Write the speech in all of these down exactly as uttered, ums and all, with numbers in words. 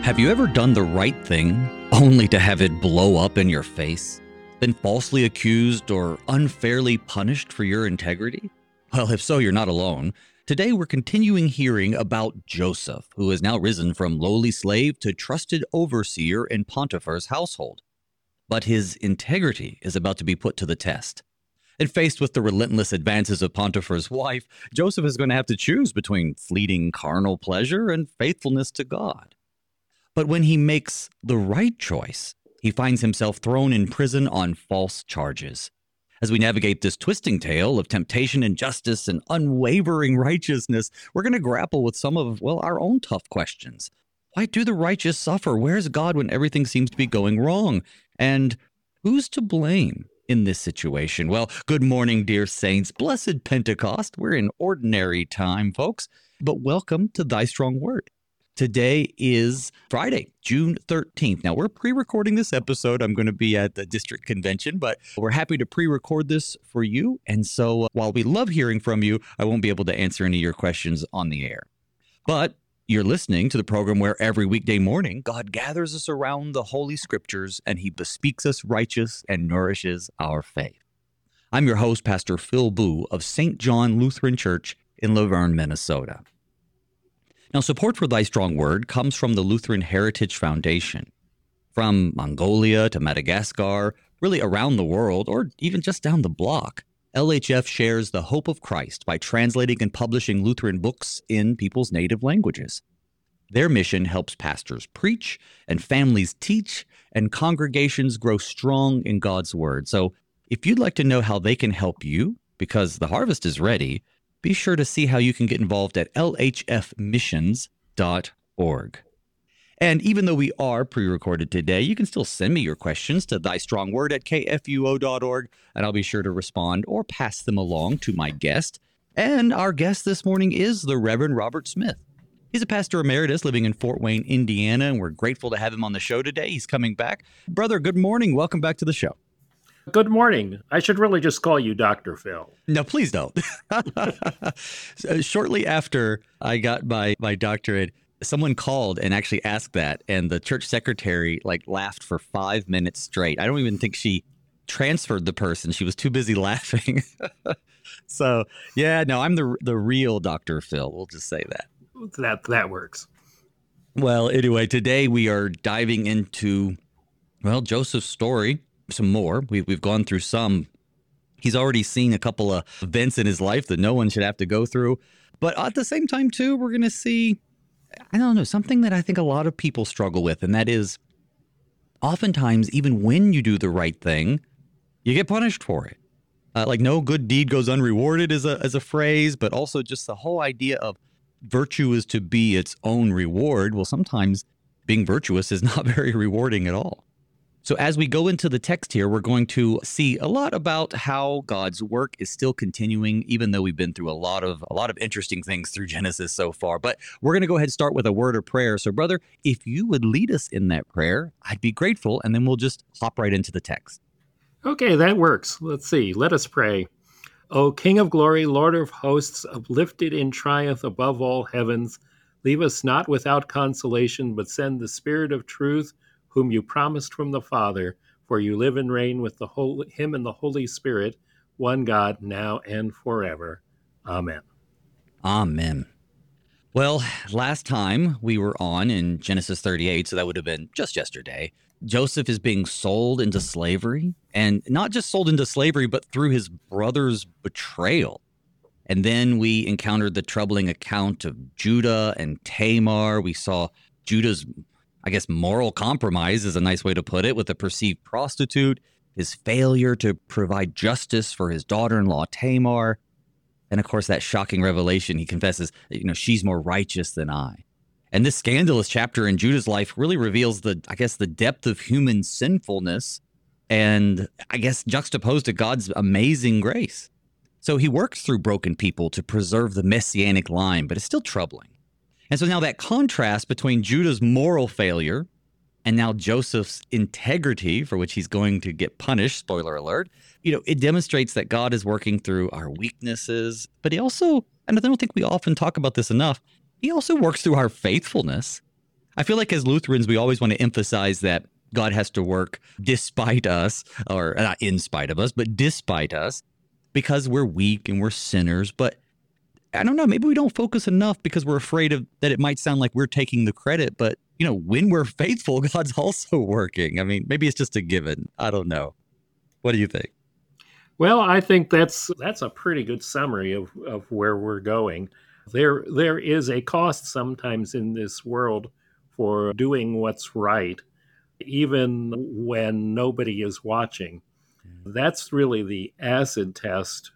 Have you ever done the right thing only to have it blow up in your face? Been falsely accused or unfairly punished for your integrity? Well, if so, you're not alone. Today, we're continuing hearing about Joseph, who has now risen from lowly slave to trusted overseer in Potiphar's household. But his integrity is about to be put to the test. And faced with the relentless advances of Potiphar's wife, Joseph is going to have to choose between fleeting carnal pleasure and faithfulness to God. But when he makes the right choice, he finds himself thrown in prison on false charges. As we navigate this twisting tale of temptation, injustice, and unwavering righteousness, we're going to grapple with some of, well, our own tough questions. Why do the righteous suffer? Where's God when everything seems to be going wrong? And who's to blame in this situation? Well, good morning, dear saints. Blessed Pentecost. We're in ordinary time, folks, but welcome to Thy Strong Word. Today is Friday, June thirteenth. Now, we're pre-recording this episode. I'm going to be at the district convention, but we're happy to pre-record this for you. And so uh, while we love hearing from you, I won't be able to answer any of your questions on the air. But you're listening to the program where every weekday morning, God gathers us around the Holy Scriptures and he bespeaks us righteous and nourishes our faith. I'm your host, Pastor Phil Boo of Saint John Lutheran Church in Laverne, Minnesota. Now, support for Thy Strong Word comes from the Lutheran Heritage Foundation. From Mongolia to Madagascar, really around the world, or even just down the block, L H F shares the hope of Christ by translating and publishing Lutheran books in people's native languages. Their mission helps pastors preach and families teach and congregations grow strong in God's Word. So if you'd like to know how they can help you, because the harvest is ready, be sure to see how you can get involved at L H F missions dot org. And even though we are pre-recorded today, you can still send me your questions to thystrongword at k f u o dot org, and I'll be sure to respond or pass them along to my guest. And our guest this morning is the Reverend Robert Smith. He's a pastor emeritus living in Fort Wayne, Indiana, and we're grateful to have him on the show today. He's coming back. Brother, good morning. Welcome back to the show. Good morning. I should really just call you Doctor Phil. No, please don't. So shortly after I got my, my doctorate, someone called and actually asked that, and the church secretary like laughed for five minutes straight. I don't even think she transferred the person. She was too busy laughing. So, yeah, no, I'm the the real Doctor Phil. We'll just say that. That that works. Well, anyway, today we are diving into, well, Joseph's story. Some more. We've, we've gone through some. He's already seen a couple of events in his life that no one should have to go through. But at the same time, too, we're going to see, I don't know, something that I think a lot of people struggle with, and that is oftentimes, even when you do the right thing, you get punished for it. Uh, like no good deed goes unrewarded as a, as a phrase, but also just the whole idea of virtue is to be its own reward. Well, sometimes being virtuous is not very rewarding at all. So as we go into the text here, we're going to see a lot about how God's work is still continuing, even though we've been through a lot of a lot of interesting things through Genesis so far. But we're going to go ahead and start with a word of prayer. So, brother, if you would lead us in that prayer, I'd be grateful, and then we'll just hop right into the text. Okay, that works. Let's see. Let us pray. O King of glory, Lord of hosts, uplifted in triumph above all heavens, leave us not without consolation, but send the Spirit of truth, whom you promised from the Father, for you live and reign with the Holy, him and the Holy Spirit, one God, now and forever. Amen. Amen. Well, last time we were on in Genesis thirty-eight, so that would have been just yesterday, Joseph is being sold into slavery, and not just sold into slavery, but through his brother's betrayal. And then we encountered the troubling account of Judah and Tamar. We saw Judah's, I guess, moral compromise is a nice way to put it, with a perceived prostitute, his failure to provide justice for his daughter-in-law, Tamar. And of course, that shocking revelation, he confesses, you know, she's more righteous than I. And this scandalous chapter in Judah's life really reveals the, I guess, the depth of human sinfulness and, I guess, juxtaposed to God's amazing grace. So he works through broken people to preserve the messianic line, but it's still troubling. And so now that contrast between Judah's moral failure and now Joseph's integrity, for which he's going to get punished, spoiler alert, you know, it demonstrates that God is working through our weaknesses, but he also, and I don't think we often talk about this enough, he also works through our faithfulness. I feel like as Lutherans, we always want to emphasize that God has to work despite us, or not in spite of us, but despite us, because we're weak and we're sinners. But I don't know, maybe we don't focus enough because we're afraid of that it might sound like we're taking the credit. But, you know, when we're faithful, God's also working. I mean, maybe it's just a given. I don't know. What do you think? Well, I think that's that's a pretty good summary of, of where we're going. There there is a cost sometimes in this world for doing what's right, even when nobody is watching. That's really the acid test.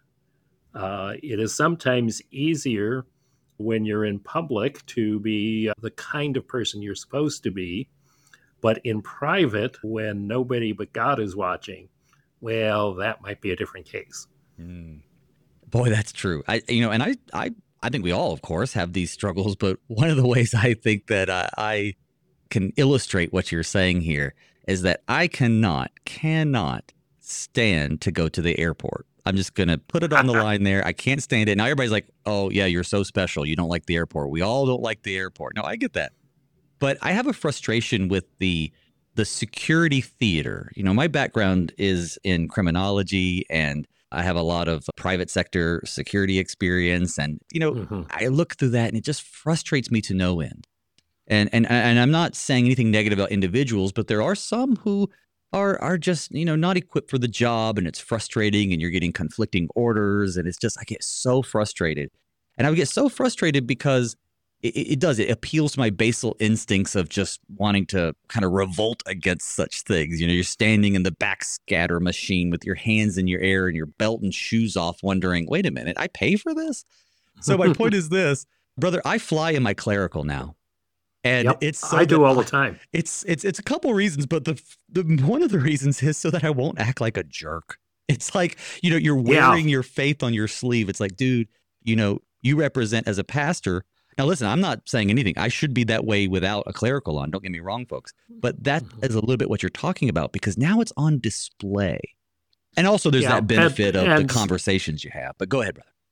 Uh, it is sometimes easier when you're in public to be the kind of person you're supposed to be, but in private, when nobody but God is watching, well, that might be a different case. Mm. Boy, that's true. I, you know, and I, I, I think we all, of course, have these struggles. But one of the ways I think that I, I can illustrate what you're saying here is that I cannot, cannot stand to go to the airport. I'm just going to put it on the line there. I can't stand it. Now everybody's like, oh, yeah, you're so special. You don't like the airport. We all don't like the airport. No, I get that. But I have a frustration with the the security theater. You know, my background is in criminology, and I have a lot of private sector security experience. And, you know, mm-hmm. I look through that and it just frustrates me to no end. And, and, and I'm not saying anything negative about individuals, but there are some who are, are just, you know, not equipped for the job, and it's frustrating, and you're getting conflicting orders. And it's just, I get so frustrated. And I would get so frustrated because It, it does. It appeals to my basal instincts of just wanting to kind of revolt against such things. You know, you're standing in the backscatter machine with your hands in your air and your belt and shoes off, wondering, wait a minute, I pay for this? So my point is this, brother, I fly in my clerical now. And yep, it's so I do all I, the time. It's it's it's a couple reasons, but the the one of the reasons is so that I won't act like a jerk. It's like, you know, you're wearing yeah. your faith on your sleeve. It's like, dude, you know, you represent as a pastor. Now, listen, I'm not saying anything. I should be that way without a clerical on. Don't get me wrong, folks. But that is a little bit what you're talking about, because now it's on display. And also there's yeah, that benefit and, of and, the conversations you have. But go ahead, brother.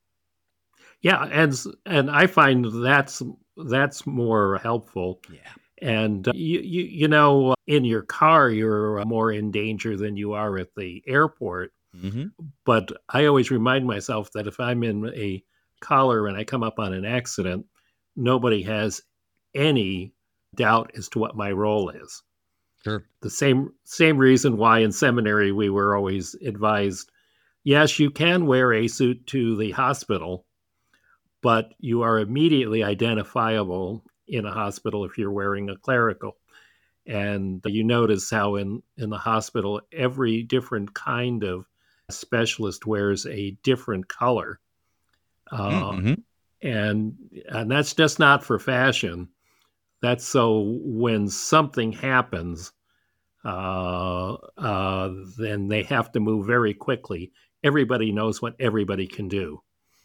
Yeah, and and I find that's that's more helpful. Yeah. And uh, you, you you know, in your car, you're more in danger than you are at the airport. Mm-hmm. But I always remind myself that if I'm in a collar and I come up on an accident, nobody has any doubt as to what my role is. Sure. The same same reason why in seminary we were always advised, yes, you can wear a suit to the hospital, but you are immediately identifiable in a hospital if you're wearing a clerical. And you notice how in, in the hospital, every different kind of specialist wears a different color. Uh, mm-hmm. and and that's just not for fashion. That's so when something happens, uh, uh, then they have to move very quickly. Everybody knows what everybody can do.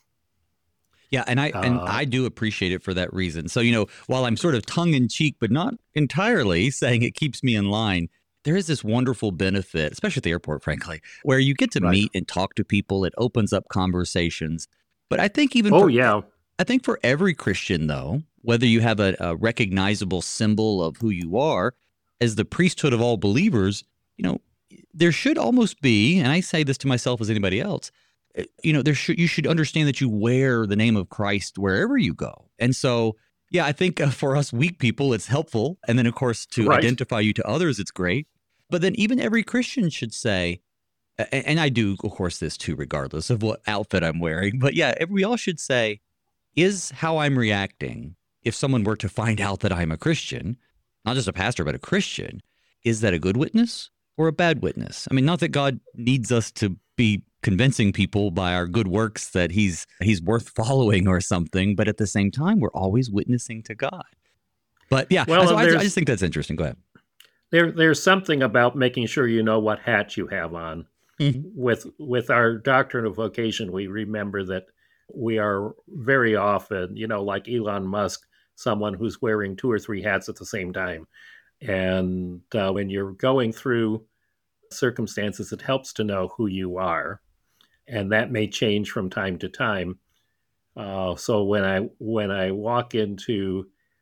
Yeah, and I uh, and I do appreciate it for that reason. So, you know, while I'm sort of tongue in cheek, but not entirely saying it keeps me in line, there is this wonderful benefit, especially at the airport, frankly, where you get to right. meet and talk to people. It opens up conversations. But I think even oh for, yeah, I think for every Christian, though, whether you have a, a recognizable symbol of who you are as the priesthood of all believers, you know, there should almost be, and I say this to myself as anybody else, you know, there should you should understand that you wear the name of Christ wherever you go. And so, yeah, I think uh, for us weak people, it's helpful. And then, of course, to right. identify you to others, it's great. But then even every Christian should say, and I do, of course, this too, regardless of what outfit I'm wearing. But yeah, we all should say, is how I'm reacting, if someone were to find out that I'm a Christian, not just a pastor, but a Christian, is that a good witness or a bad witness? I mean, not that God needs us to be convincing people by our good works that he's he's worth following or something, but at the same time, we're always witnessing to God. But yeah, well, so I, I just think that's interesting. Go ahead. There, there's something about making sure you know what hat you have on. Mm-hmm. With with our doctrine of vocation, we remember that we are very often, you know, like Elon Musk, someone who's wearing two or three hats at the same time. And uh, when you're going through circumstances, it helps to know who you are. And that may change from time to time. Uh, so when I when I walk into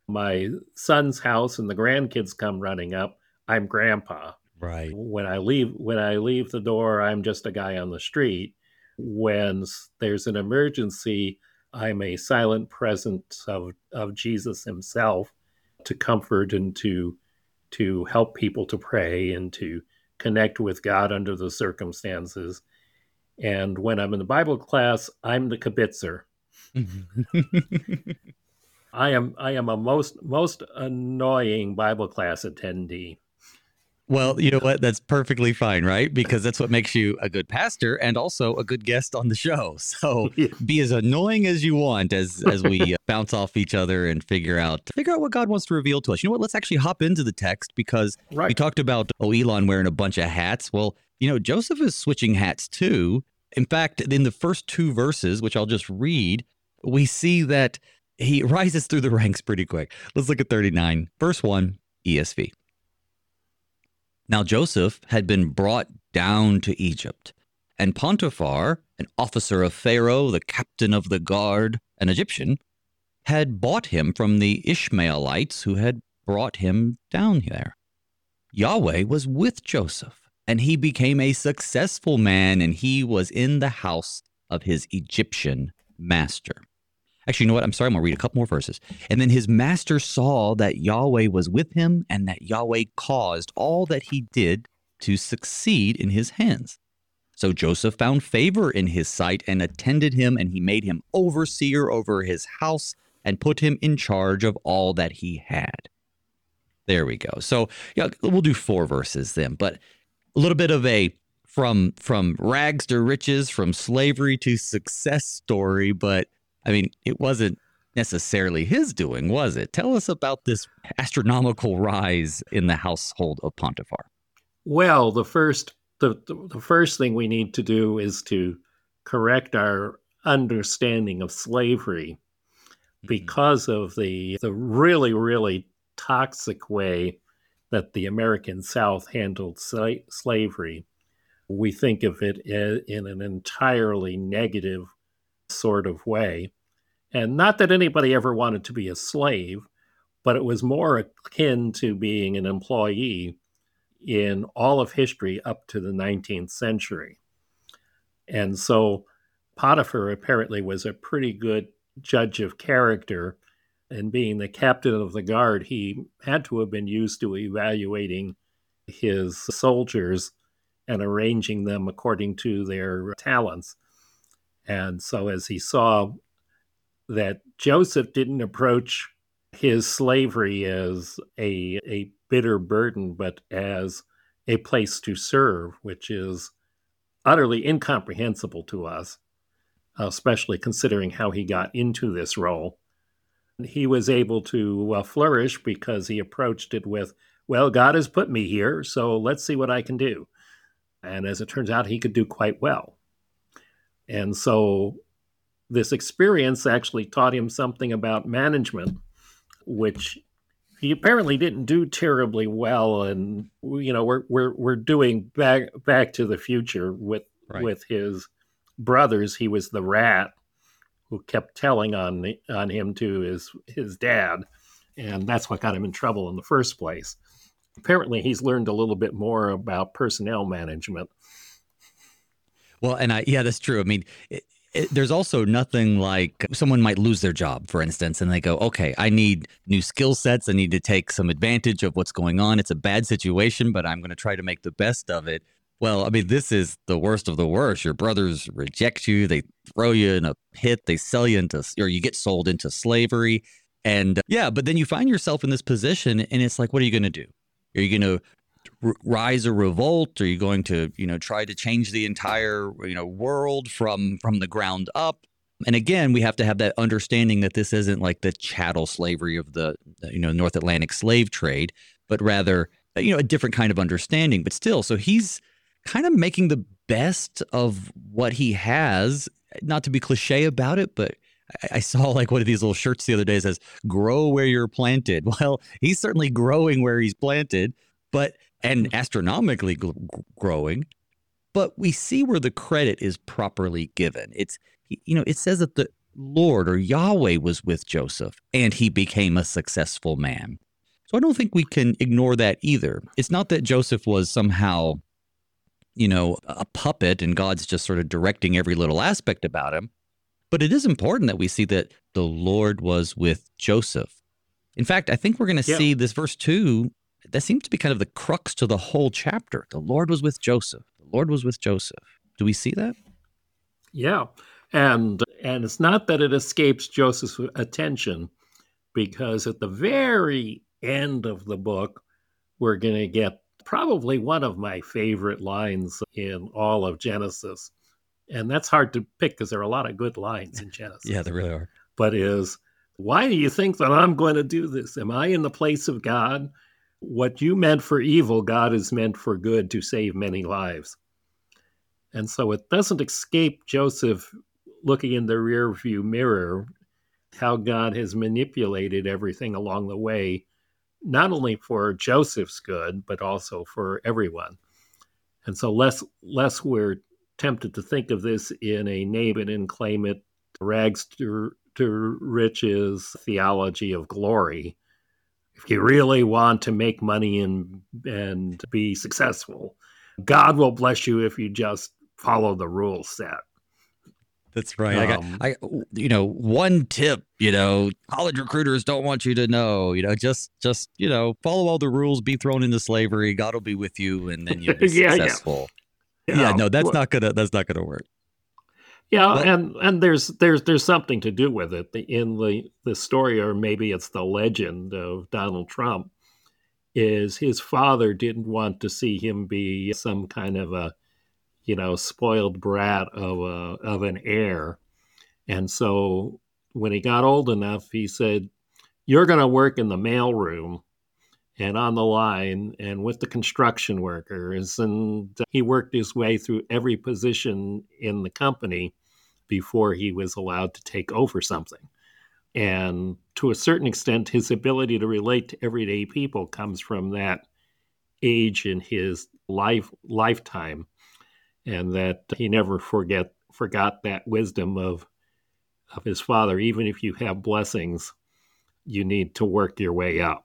my son's house and the grandkids come running up, I'm grandpa. Right. When I leave when I leave the door, I'm just a guy on the street. When there's an emergency, I'm a silent presence of, of Jesus himself to comfort and to to help people to pray and to connect with God under the circumstances. And when I'm in the Bible class, I'm the kibitzer. I am I am a most most annoying Bible class attendee. Well, you know what? That's perfectly fine, right? Because that's what makes you a good pastor and also a good guest on the show. So be as annoying as you want as as we bounce off each other and figure out figure out what God wants to reveal to us. You know what? Let's actually hop into the text because Right. we talked about oh, Elon wearing a bunch of hats. Well, you know, Joseph is switching hats too. In fact, in the first two verses, which I'll just read, we see that he rises through the ranks pretty quick. Let's look at thirty-nine. Verse one, E S V. Now Joseph had been brought down to Egypt, and Potiphar, an officer of Pharaoh, the captain of the guard, an Egyptian, had bought him from the Ishmaelites who had brought him down there. Yahweh was with Joseph, and he became a successful man, and he was in the house of his Egyptian master. Actually, you know what? I'm sorry. I'm going to read a couple more verses. And then his master saw that Yahweh was with him and that Yahweh caused all that he did to succeed in his hands. So Joseph found favor in his sight and attended him, and he made him overseer over his house and put him in charge of all that he had. There we go. So yeah, we'll do four verses then, but a little bit of a from from rags to riches, from slavery to success story, but I mean, it wasn't necessarily his doing, was it? Tell us about this astronomical rise in the household of Potiphar. Well, the first the, the first thing we need to do is to correct our understanding of slavery because of the the really, really toxic way that the American South handled sla- slavery. We think of it in an entirely negative sort of way. And not that anybody ever wanted to be a slave, but it was more akin to being an employee in all of history up to the nineteenth century. And so Potiphar apparently was a pretty good judge of character. And being the captain of the guard, he had to have been used to evaluating his soldiers and arranging them according to their talents. And so as he saw that Joseph didn't approach his slavery as a, a bitter burden, but as a place to serve, which is utterly incomprehensible to us, especially considering how he got into this role. He was able to uh, flourish because he approached it with, well, God has put me here, so let's see what I can do. And as it turns out, he could do quite well. And so this experience actually taught him something about management, which he apparently didn't do terribly well. And you know, we're we're we're doing back Back to the Future with right. with his brothers. He was the rat who kept telling on the, on him to his his dad, and that's what got him in trouble in the first place. Apparently, he's learned a little bit more about personnel management. Well, and I yeah, that's true. I mean. It, It, there's also nothing like someone might lose their job, for instance, and they go, okay, I need new skill sets. I need to take some advantage of what's going on. It's a bad situation, but I'm going to try to make the best of it. Well, I mean, this is the worst of the worst. Your brothers reject you. They throw you in a pit. They sell you into, or you get sold into slavery. And uh, yeah, but then you find yourself in this position and it's like, what are you going to do? Are you going to r- rise a revolt? Are you going to, you know, try to change the entire, you know, world from from the ground up? And again, we have to have that understanding that this isn't like the chattel slavery of the, you know, North Atlantic slave trade, but rather, you know, a different kind of understanding. But still, so he's kind of making the best of what he has, not to be cliche about it, but I saw like one of these little shirts the other day that says, grow where you're planted. Well, he's certainly growing where he's planted, but and astronomically g- growing. But we see where the credit is properly given. It's, you know, it says that the Lord or Yahweh was with Joseph and he became a successful man. So I don't think we can ignore that either. It's not that Joseph was somehow, you know, a puppet and God's just sort of directing every little aspect about him. But it is important that we see that the Lord was with Joseph. In fact, I think we're going to Yeah. see this verse two, that seems to be kind of the crux to the whole chapter. The Lord was with Joseph. The Lord was with Joseph. Do we see that? Yeah. And and it's not that it escapes Joseph's attention, because at the very end of the book, we're going to get probably one of my favorite lines in all of Genesis. And that's hard to pick because there are a lot of good lines in Genesis. Yeah, there really are. But is, why do you think that I'm going to do this? Am I in the place of God? What you meant for evil, God is meant for good, to save many lives. And so it doesn't escape Joseph looking in the rearview mirror how God has manipulated everything along the way, not only for Joseph's good, but also for everyone. And so less, less we're tempted to think of this in a name it and claim it, rags to, to riches theology of glory. If you really want to make money and, and be successful, God will bless you if you just follow the rules set. That's right. I got, Um, I, you know, one tip, you know, college recruiters don't want you to know, you know, just, just, you know, follow all the rules, be thrown into slavery. God will be with you and then you'll be Yeah, yeah. successful. Yeah, Yeah, no, that's well, not gonna, that's not gonna work. yeah, Well, and and there's there's there's something to do with it. The, in the the story, or maybe it's the legend of Donald Trump, is his father didn't want to see him be some kind of a, you know, spoiled brat of a of an heir, and so when he got old enough, he said, "You're going to work in the mailroom and on the line and with the construction workers." And he worked his way through every position in the company before he was allowed to take over something. And to a certain extent, his ability to relate to everyday people comes from that age in his life lifetime, and that he never forget forgot that wisdom of of his father. Even if you have blessings, you need to work your way up.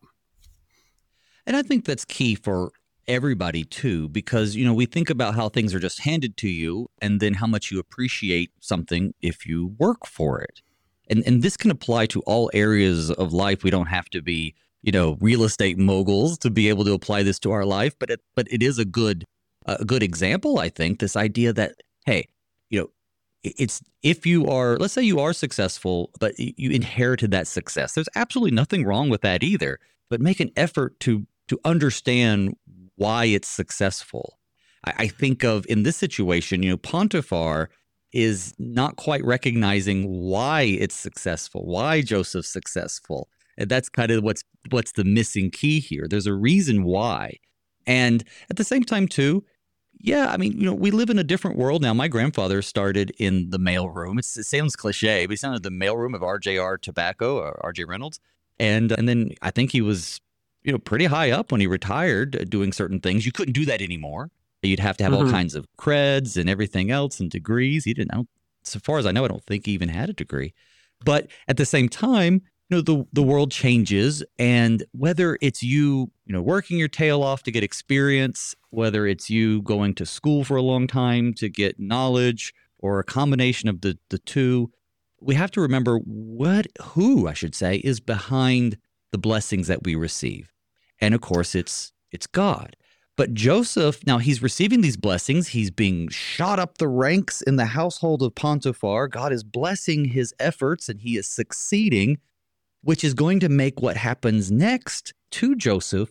and I think that's key for everybody too, because, you know, we think about how things are just handed to you and then how much you appreciate something if you work for it. And and this can apply to all areas of life. We don't have to be, you know, real estate moguls to be able to apply this to our life, but it, but it is a good a good example, I think, this idea that, hey, you know, i- it's if you are, let's say you are successful, but y- you inherited that success. There's absolutely nothing wrong with that either, but make an effort to to understand why it's successful. I, I think of in this situation, you know, Potiphar is not quite recognizing why it's successful, why Joseph's successful. And that's kind of what's what's the missing key here. There's a reason why. And at the same time, too, yeah, I mean, you know, we live in a different world now. My grandfather started in the mailroom. It's, it sounds cliche, but he started in the mailroom of R J R Tobacco or R J Reynolds. And and then I think he was, you know, pretty high up when he retired uh, doing certain things. You couldn't do that anymore. You'd have to have all Mhm. kinds of creds and everything else and degrees. He didn't, I don't, so far as I know, I don't think he even had a degree. But at the same time, you know, the the world changes, and whether it's you, you know, working your tail off to get experience, whether it's you going to school for a long time to get knowledge, or a combination of the the two, we have to remember what who I should say is behind the blessings that we receive. And of course, it's it's God. But Joseph, now he's receiving these blessings. He's being shot up the ranks in the household of Potiphar. God is blessing his efforts and he is succeeding, which is going to make what happens next to Joseph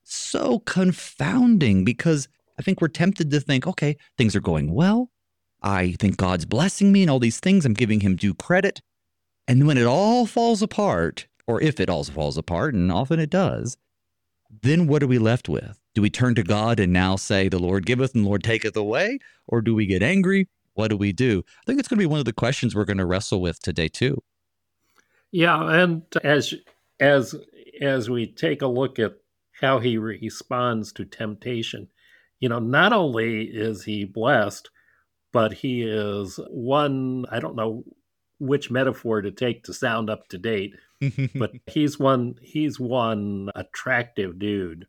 so confounding, because I think we're tempted to think, okay, things are going well. I think God's blessing me and all these things. I'm giving him due credit. And when it all falls apart, or if it all falls apart, and often it does, then what are we left with? Do we turn to God and now say, the Lord giveth and the Lord taketh away? Or do we get angry? What do we do? I think it's going to be one of the questions we're going to wrestle with today, too. Yeah, and as as as we take a look at how he responds to temptation, you know, not only is he blessed, but he is one, I don't know which metaphor to take to sound up to date, but he's one he's one attractive dude.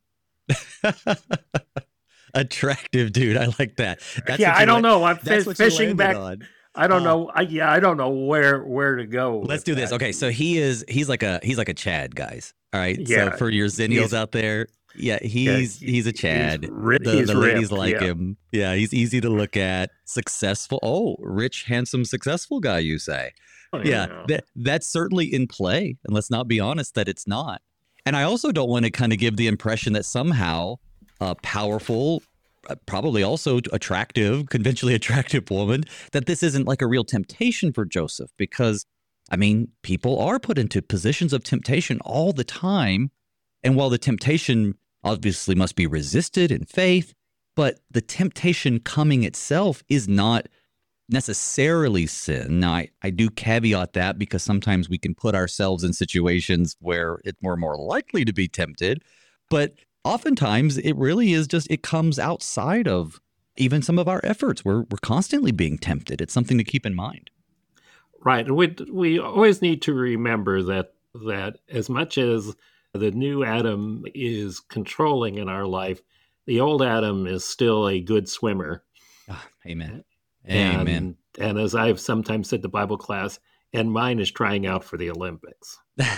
Attractive dude. I like that. That's yeah, I don't la- know. I'm f- fishing back. On. I don't uh, know. I, yeah, I don't know where where to go. Let's do that. this. Okay, so he is he's like a he's like a Chad, guys. All right. Yeah, so for your zennials out there, yeah, he's yeah, he's a Chad. He's ri- the he's the ladies ripped, like yeah. him. Yeah, he's easy to look at. Successful. Oh, rich, handsome, successful guy, you say? Oh, yeah, yeah. That, that's certainly in play. And let's not be honest that it's not. And I also don't want to kind of give the impression that somehow a powerful, probably also attractive, conventionally attractive woman, that this isn't like a real temptation for Joseph, because, I mean, people are put into positions of temptation all the time. And while the temptation obviously must be resisted in faith, but the temptation coming itself is not necessarily sin. Now, I, I do caveat that because sometimes we can put ourselves in situations where it, we're more likely to be tempted, but oftentimes it really is just, it comes outside of even some of our efforts. We're we're constantly being tempted. It's something to keep in mind. Right. And we, we always need to remember that that as much as the new Adam is controlling in our life, the old Adam is still a good swimmer. Oh, amen. And, Amen. And as I've sometimes said to Bible class, and mine is trying out for the Olympics.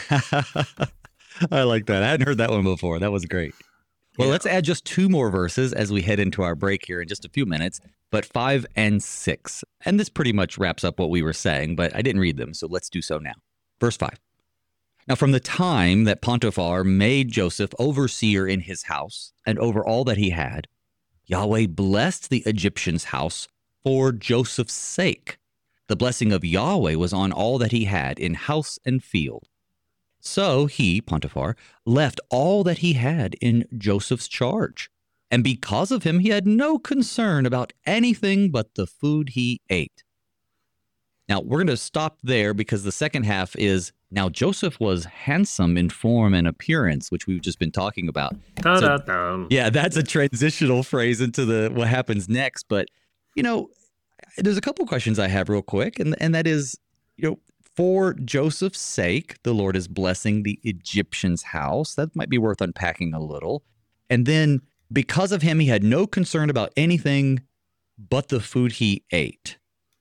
I like that. I hadn't heard that one before. That was great. Well, yeah. Let's add just two more verses as we head into our break here in just a few minutes, but five and six. And this pretty much wraps up what we were saying, but I didn't read them, so let's do so now. Verse five. Now, from the time that Potiphar made Joseph overseer in his house and over all that he had, Yahweh blessed the Egyptian's house for Joseph's sake. The blessing of Yahweh was on all that he had in house and field. So he, Potiphar, left all that he had in Joseph's charge. And because of him, he had no concern about anything but the food he ate. Now, we're going to stop there because the second half is, now Joseph was handsome in form and appearance, which we've just been talking about. So, yeah, that's a transitional phrase into the what happens next. But, you know, there's a couple questions I have real quick, and, and that is, you know, for Joseph's sake, the Lord is blessing the Egyptian's house. That might be worth unpacking a little. And then because of him, he had no concern about anything but the food he ate.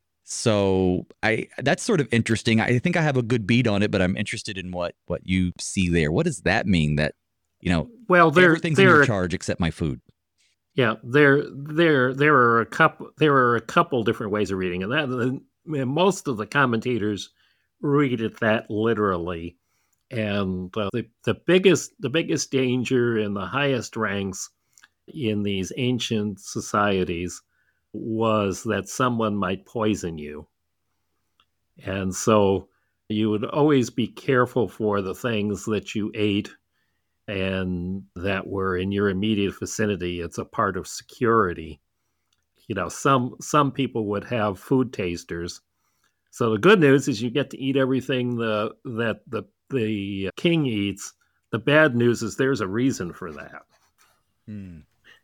So I that's sort of interesting. I think I have a good beat on it, but I'm interested in what what you see there. What does that mean? That, you know, well, there, everything's there in your are, charge except my food. Yeah, there there there are a couple there are a couple different ways of reading it. That and most of the commentators read it that literally, and uh, the the biggest the biggest danger in the highest ranks in these ancient societies was that someone might poison you. And so you would always be careful for the things that you ate and that were in your immediate vicinity. It's a part of security. You know, some some people would have food tasters. So the good news is you get to eat everything the that the the king eats. The bad news is there's a reason for that. Hmm.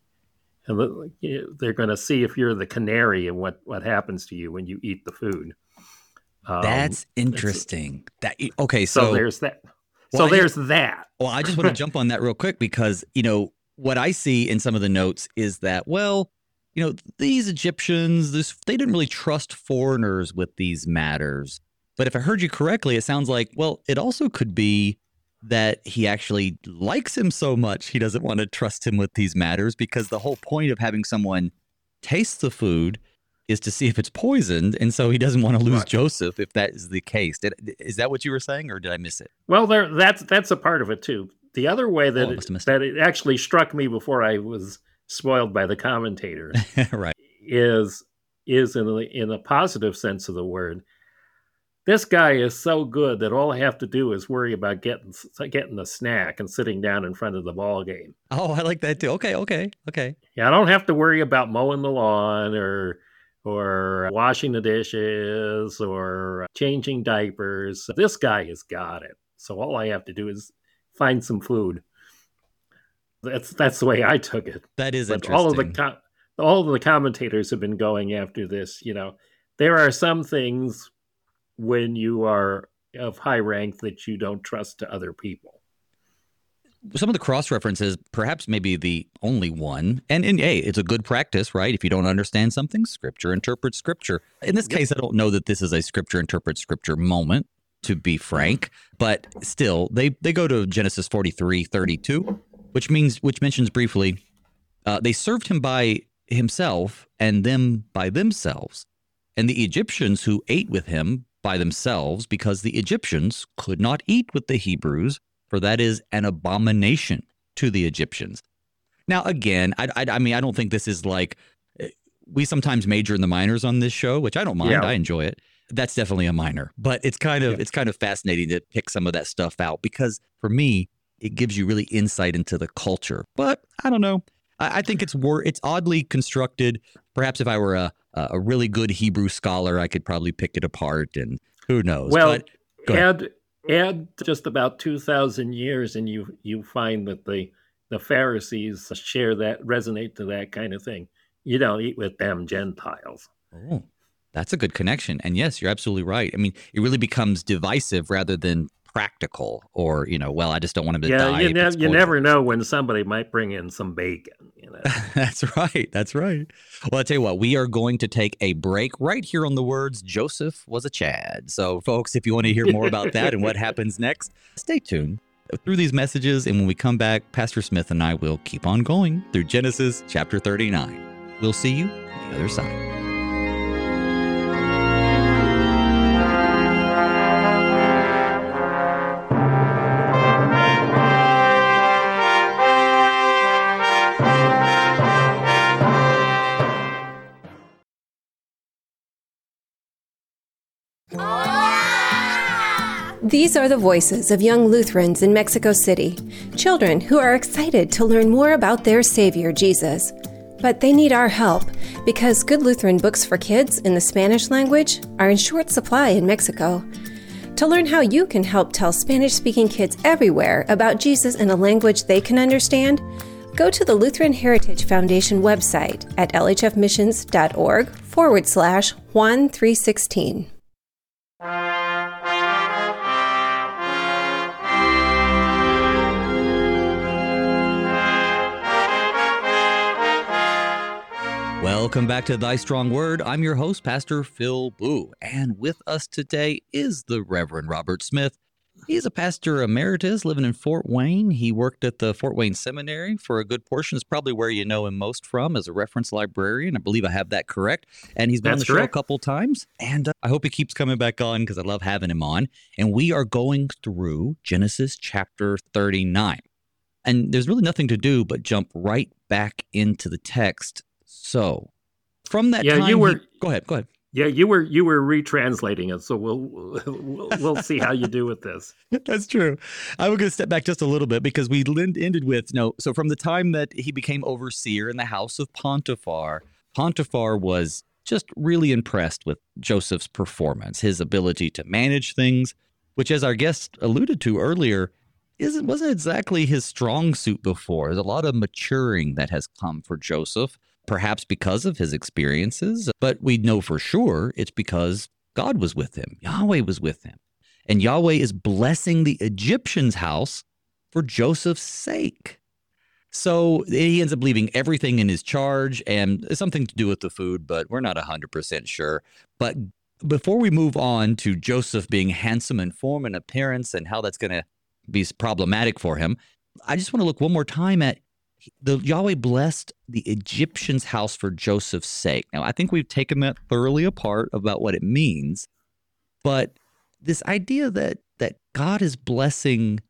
And they're going to see if you're the canary and what, what happens to you when you eat the food. Um, That's interesting. That okay, so, so there's that. Well, so there's just, that. Well, I just want to jump on that real quick because, you know, what I see in some of the notes is that, well, you know, these Egyptians, this, they didn't really trust foreigners with these matters. But if I heard you correctly, it sounds like, well, it also could be that he actually likes him so much he doesn't want to trust him with these matters, because the whole point of having someone taste the food is to see if it's poisoned, and so he doesn't want to lose right. Joseph if that is the case. Did, is that what you were saying, or did I miss it? Well, there that's that's a part of it too. The other way that, oh, it, that it actually struck me before I was spoiled by the commentators right. is is in the in a positive sense of the word. This guy is so good that all I have to do is worry about getting getting a snack and sitting down in front of the ball game. Oh, I like that too. Okay, okay, okay. Yeah, I don't have to worry about mowing the lawn or or washing the dishes or changing diapers. This guy has got it. So all I have to do is find some food. That's that's the way I took it. That is but interesting. All of the com- all of the commentators have been going after this. You know, there are some things when you are of high rank that you don't trust to other people. Some of the cross references, perhaps maybe the only one, and, and hey, it's a good practice, right? If you don't understand something, scripture interprets scripture. In this yep. case, I don't know that this is a scripture interprets scripture moment, to be frank, but still, they, they go to Genesis forty-three thirty-two, which means which mentions briefly, uh, they served him by himself and them by themselves, and the Egyptians who ate with him by themselves, because the Egyptians could not eat with the Hebrews, for that is an abomination to the Egyptians. Now, again, I, I, I mean, I don't think this is like, we sometimes major in the minors on this show, which I don't mind. Yeah. I enjoy it. That's definitely a minor, but it's kind of, yeah. it's kind of fascinating to pick some of that stuff out, because for me, it gives you really insight into the culture. But I don't know. I, I think it's wor- it's oddly constructed. Perhaps if I were a, a really good Hebrew scholar, I could probably pick it apart, and who knows. Well, but, add add just about two thousand years, and you you find that the the Pharisees share that, resonate to that kind of thing. You don't eat with them Gentiles. Oh, that's a good connection. And yes, you're absolutely right. I mean, it really becomes divisive rather than practical, or, you know, well, I just don't want him to yeah, die. You, ne- you never know when somebody might bring in some bacon. You know? That's right. That's right. Well, I'll tell you what, we are going to take a break right here on the words Joseph was a Chad. So, folks, if you want to hear more about that and what happens next, stay tuned through these messages. And when we come back, Pastor Smith and I will keep on going through Genesis chapter thirty-nine. We'll see you on the other side. These are the voices of young Lutherans in Mexico City, children who are excited to learn more about their Savior, Jesus. But they need our help, because good Lutheran books for kids in the Spanish language are in short supply in Mexico. To learn how you can help tell Spanish-speaking kids everywhere about Jesus in a language they can understand, go to the Lutheran Heritage Foundation website at lhfmissions.org forward slash Juan three sixteen. Welcome back to Thy Strong Word. I'm your host, Pastor Phil Boo, and with us today is the Reverend Robert Smith. He's a pastor emeritus living in Fort Wayne. He worked at the Fort Wayne Seminary for a good portion. It's probably where you know him most from as a reference librarian. I believe I have that correct. And he's been That's on the correct. show a couple times, and uh, I hope he keeps coming back on because I love having him on. And we are going through Genesis chapter thirty-nine. And there's really nothing to do but jump right back into the text. So, from that yeah, time, you were. He, go ahead. Go ahead. Yeah, you were you were retranslating it, so we'll we'll, we'll see how you do with this. That's true. I'm going to step back just a little bit because we ended with no. So, from the time that he became overseer in the house of Potiphar, Potiphar was just really impressed with Joseph's performance, his ability to manage things, which, as our guest alluded to earlier, isn't wasn't exactly his strong suit before. There's a lot of maturing that has come for Joseph. Perhaps because of his experiences, but we know for sure it's because God was with him. Yahweh was with him. And Yahweh is blessing the Egyptian's house for Joseph's sake. So he ends up leaving everything in his charge, and it's something to do with the food, but we're not one hundred percent sure. But before we move on to Joseph being handsome in form and appearance and how that's going to be problematic for him, I just want to look one more time at the Yahweh blessed the Egyptian's house for Joseph's sake. Now, I think we've taken that thoroughly apart about what it means, but this idea that that God is blessing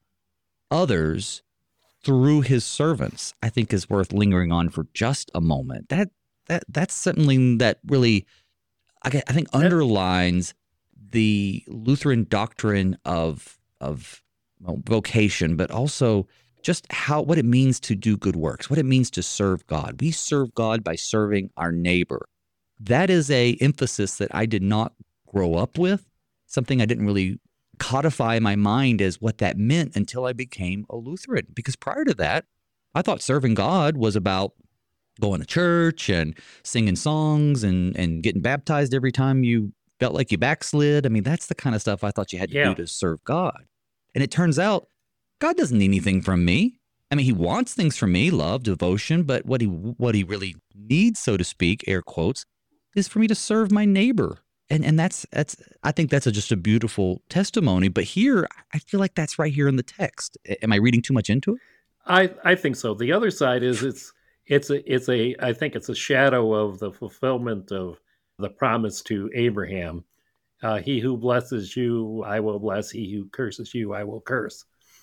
others through his servants, I think is worth lingering on for just a moment. That that that's something that really, I, I think, underlines the Lutheran doctrine of of well, vocation, but also just how what it means to do good works, what it means to serve God. We serve God by serving our neighbor. That is a emphasis that I did not grow up with, something I didn't really codify in my mind as what that meant until I became a Lutheran. Because prior to that, I thought serving God was about going to church and singing songs and, and getting baptized every time you felt like you backslid. I mean, that's the kind of stuff I thought you had to Yeah. do to serve God. And it turns out God doesn't need anything from me. I mean, he wants things from me, love, devotion, but what he what he really needs, so to speak, air quotes, is for me to serve my neighbor. And and that's that's I think that's a, just a beautiful testimony. But here, I feel like that's right here in the text. A- Am I reading too much into it? I, I think so. The other side is it's it's a it's a I think it's a shadow of the fulfillment of the promise to Abraham. Uh, he who blesses you, I will bless. He who curses you, I will curse.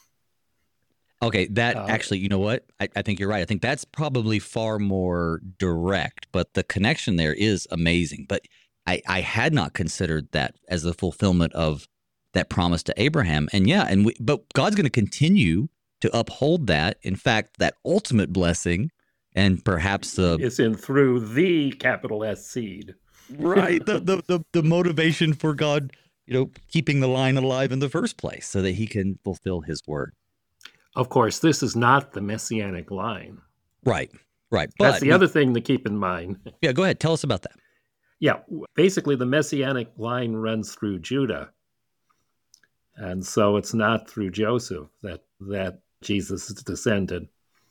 Okay, that Uh, actually, you know what? I, I think you're right. I think that's probably far more direct, but the connection there is amazing. But I, I had not considered that as the fulfillment of that promise to Abraham. And yeah, and we, but God's going to continue to uphold that. In fact, that ultimate blessing, and perhaps the It's in through the capital S seed. right the, the the the motivation for God, you know, keeping the line alive in the first place, so that He can fulfill His word. Of course, this is not the messianic line. Right, right. That's But the we- other thing to keep in mind. yeah, go ahead. Tell us about that. Yeah, basically, the messianic line runs through Judah, and so it's not through Joseph that that Jesus is descended.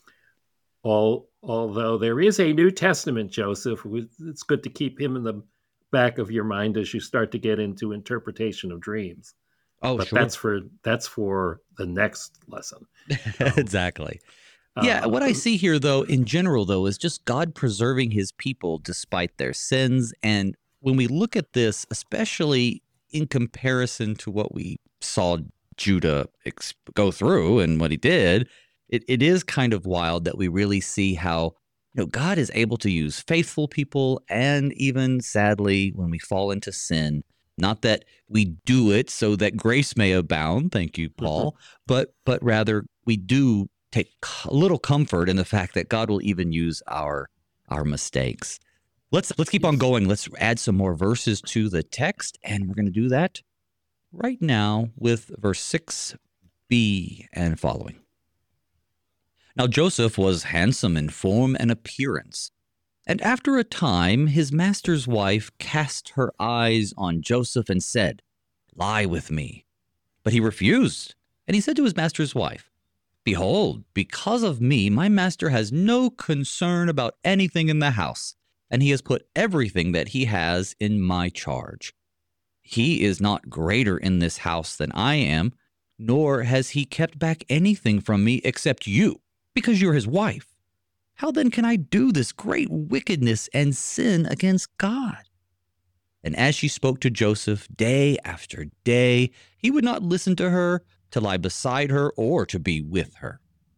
All, although there is a New Testament Joseph, it's good to keep him in the back of your mind as you start to get into interpretation of dreams. Oh, But sure. that's for that's for the next lesson. Exactly. Yeah, Uh, what I see here, though, in general, though, is just God preserving his people despite their sins. And when we look at this, especially in comparison to what we saw Judah ex- go through and what he did, it, it is kind of wild that we really see how, you know, God is able to use faithful people, and even sadly, when we fall into sin, not that we do it so that grace may abound, thank you, Paul, but but rather we do take a little comfort in the fact that God will even use our our mistakes. Let's let's keep on Yes. going. Let's add some more verses to the text, and we're going to do that right now with verse six b and following. Now Joseph was handsome in form and appearance, and after a time his master's wife cast her eyes on Joseph and said, "Lie with me." But he refused, and he said to his master's wife, "Behold, because of me, my master has no concern about anything in the house, and he has put everything that he has in my charge. He is not greater in this house than I am, nor has he kept back anything from me except you, because you're his wife. How then can I do this great wickedness and sin against God?" And as she spoke to Joseph day after day, he would not listen to her, to lie beside her, or to be with her.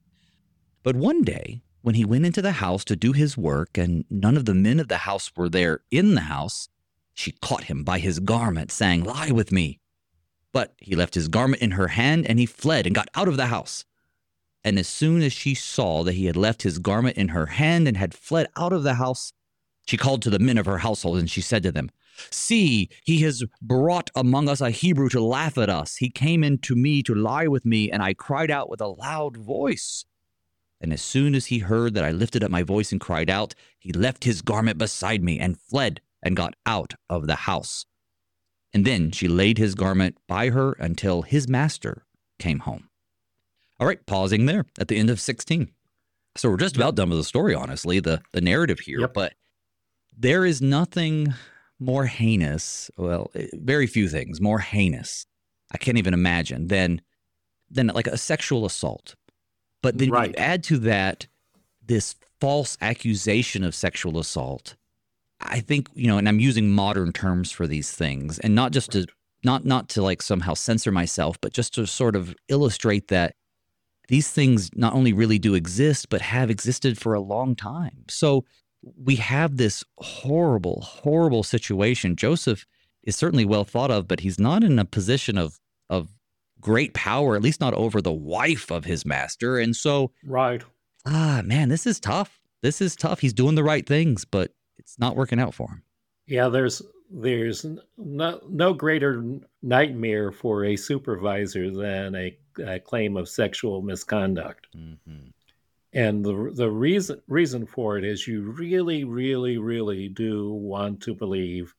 But one day, when he went into the house to do his work, and none of the men of the house were there in the house, she caught him by his garment, saying, "Lie with me." But he left his garment in her hand, and he fled and got out of the house. And as soon as she saw that he had left his garment in her hand and had fled out of the house, she called to the men of her household, and she said to them, "See, he has brought among us a Hebrew to laugh at us. He came in to me to lie with me, and I cried out with a loud voice. And as soon as he heard that I lifted up my voice and cried out, he left his garment beside me and fled and got out of the house." And then she laid his garment by her until his master came home. All right, pausing there at the end of sixteen. So we're just about done with the story, honestly, the, the narrative here. Yep. But there is nothing more heinous, well, very few things more heinous, I can't even imagine, than, than like a sexual assault. But then Right. you add to that this false accusation of sexual assault. I think, you know, and I'm using modern terms for these things, and not just to not not to like somehow censor myself, but just to sort of illustrate that these things not only really do exist, but have existed for a long time. So we have this horrible, horrible situation. Joseph is certainly well thought of, but he's not in a position of of great power, at least not over the wife of his master. And so, Right. ah, man, this is tough. This is tough. He's doing the right things, but it's not working out for him. Yeah, there's there's no, no greater nightmare for a supervisor than a, a claim of sexual misconduct. Mm-hmm. And the the reason reason for it is you really, really, really do want to believe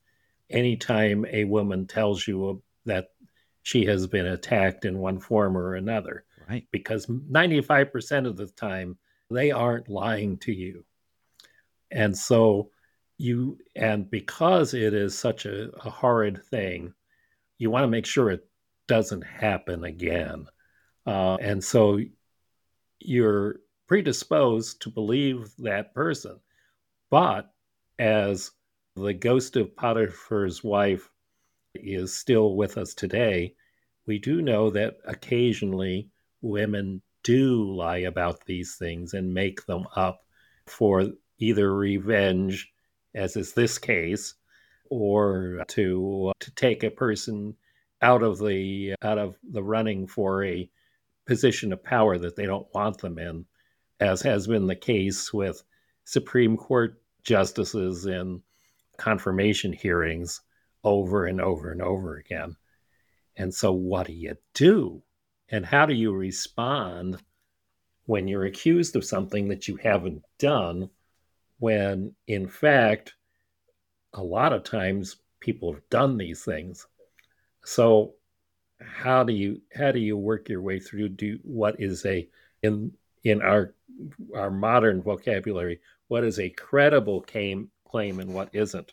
anytime a woman tells you that she has been attacked in one form or another, Right. because ninety-five percent of the time they aren't lying to you. And so you, and because it is such a, a horrid thing, you want to make sure it doesn't happen again. Uh, and so you're predisposed to believe that person. But as the ghost of Potiphar's wife is still with us today, we do know that occasionally women do lie about these things and make them up for either revenge, as is this case, or to to take a person out of the out of the running for a position of power that they don't want them in, as has been the case with Supreme Court justices in confirmation hearings over and over and over again. And so, what do you do? And how do you respond when you're accused of something that you haven't done, when in fact, a lot of times people have done these things? So, how do you how do you work your way through do what is a in in our our modern vocabulary, what is a credible claim claim and what isn't?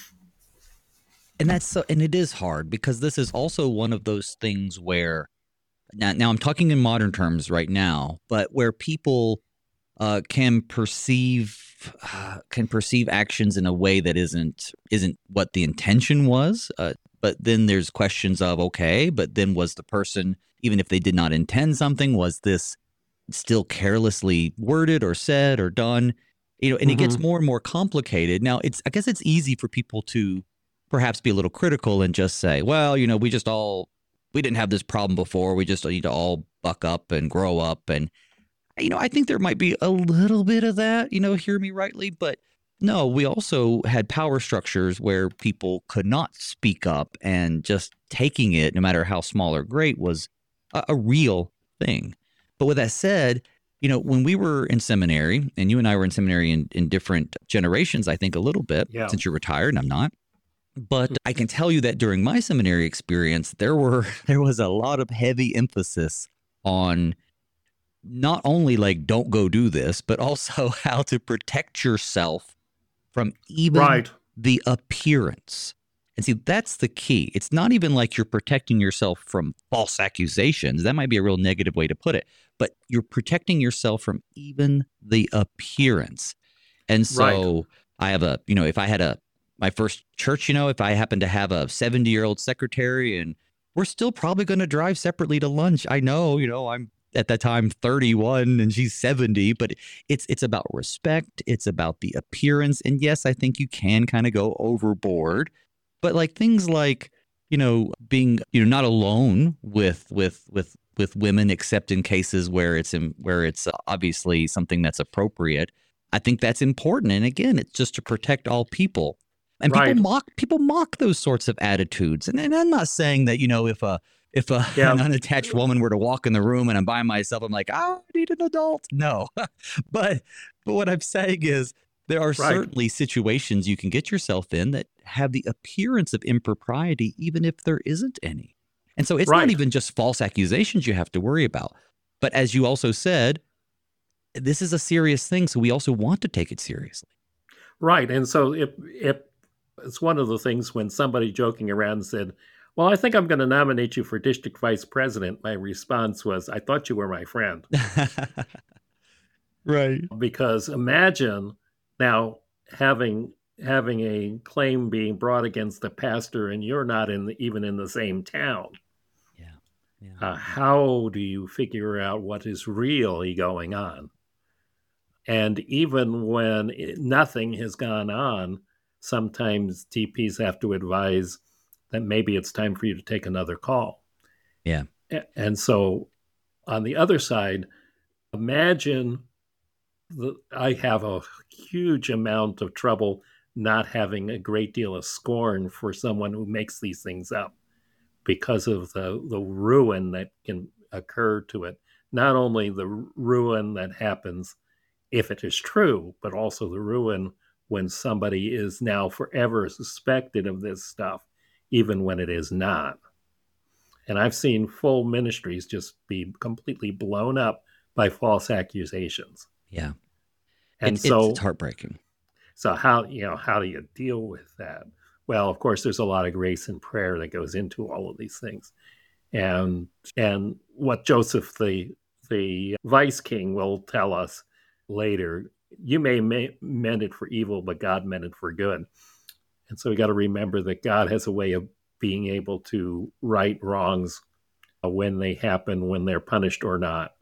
And that's so, and it is hard because this is also one of those things where now, now I'm talking in modern terms right now, but where people uh, can perceive uh, can perceive actions in a way that isn't isn't what the intention was. Uh, but then there's questions of, okay, but then was the person, even if they did not intend something, was this still carelessly worded or said or done? You know, and mm-hmm. It gets more and more complicated. Now, it's I guess it's easy for people to perhaps be a little critical and just say, well, you know, we just all, we didn't have this problem before. We just need to all buck up and grow up. And, you know, I think there might be a little bit of that, you know, hear me rightly. But no, we also had power structures where people could not speak up, and just taking it, no matter how small or great, was a, a real thing. But with that said, you know, when we were in seminary, and you and I were in seminary in, in different generations, I think a little bit, yeah. since you're retired and I'm not. But I can tell you that during my seminary experience, there were there was a lot of heavy emphasis on not only like don't go do this, but also how to protect yourself from even right. the appearance. And see, that's the key. It's not even like you're protecting yourself from false accusations. That might be a real negative way to put it, but you're protecting yourself from even the appearance. And so right. I have a, you know, if I had a my first church, you know, if I happen to have a seventy year old secretary, and we're still probably going to drive separately to lunch. I know, you know, I'm at that time thirty-one and she's seventy, but it's, it's about respect. It's about the appearance. And yes, I think you can kind of go overboard, but like things like, you know, being, you know, not alone with, with, with, with women, except in cases where it's in, where it's obviously something that's appropriate. I think that's important. And again, it's just to protect all people. And right. people mock people mock those sorts of attitudes. And, and I'm not saying that, you know, if a if a, yeah. an unattached woman were to walk in the room and I'm by myself, I'm like, oh, I need an adult. No. but but what I'm saying is there are right. certainly situations you can get yourself in that have the appearance of impropriety, even if there isn't any. And so it's right. not even just false accusations you have to worry about. But as you also said, this is a serious thing. So we also want to take it seriously. Right. And so if if it's one of the things when somebody joking around said, well, I think I'm going to nominate you for district vice president, my response was, I thought you were my friend. Right. Because imagine now having having a claim being brought against the pastor and you're not in the, even in the same town. Yeah. yeah. Uh, how do you figure out what is really going on? And even when it, nothing has gone on, sometimes T Ps have to advise that maybe it's time for you to take another call. Yeah. And so on the other side, imagine the, I have a huge amount of trouble not having a great deal of scorn for someone who makes these things up because of the, the ruin that can occur to it. Not only the ruin that happens if it is true, but also the ruin when somebody is now forever suspected of this stuff, even when it is not. And I've seen full ministries just be completely blown up by false accusations. Yeah. And it, so it's, it's heartbreaking. So how, you know, how do you deal with that? Well, of course, there's a lot of grace and prayer that goes into all of these things. And and what Joseph, the the vice king, will tell us later, you may ma- meant it for evil, but God meant it for good. And so we got to remember that God has a way of being able to right wrongs uh, when they happen, when they're punished or not.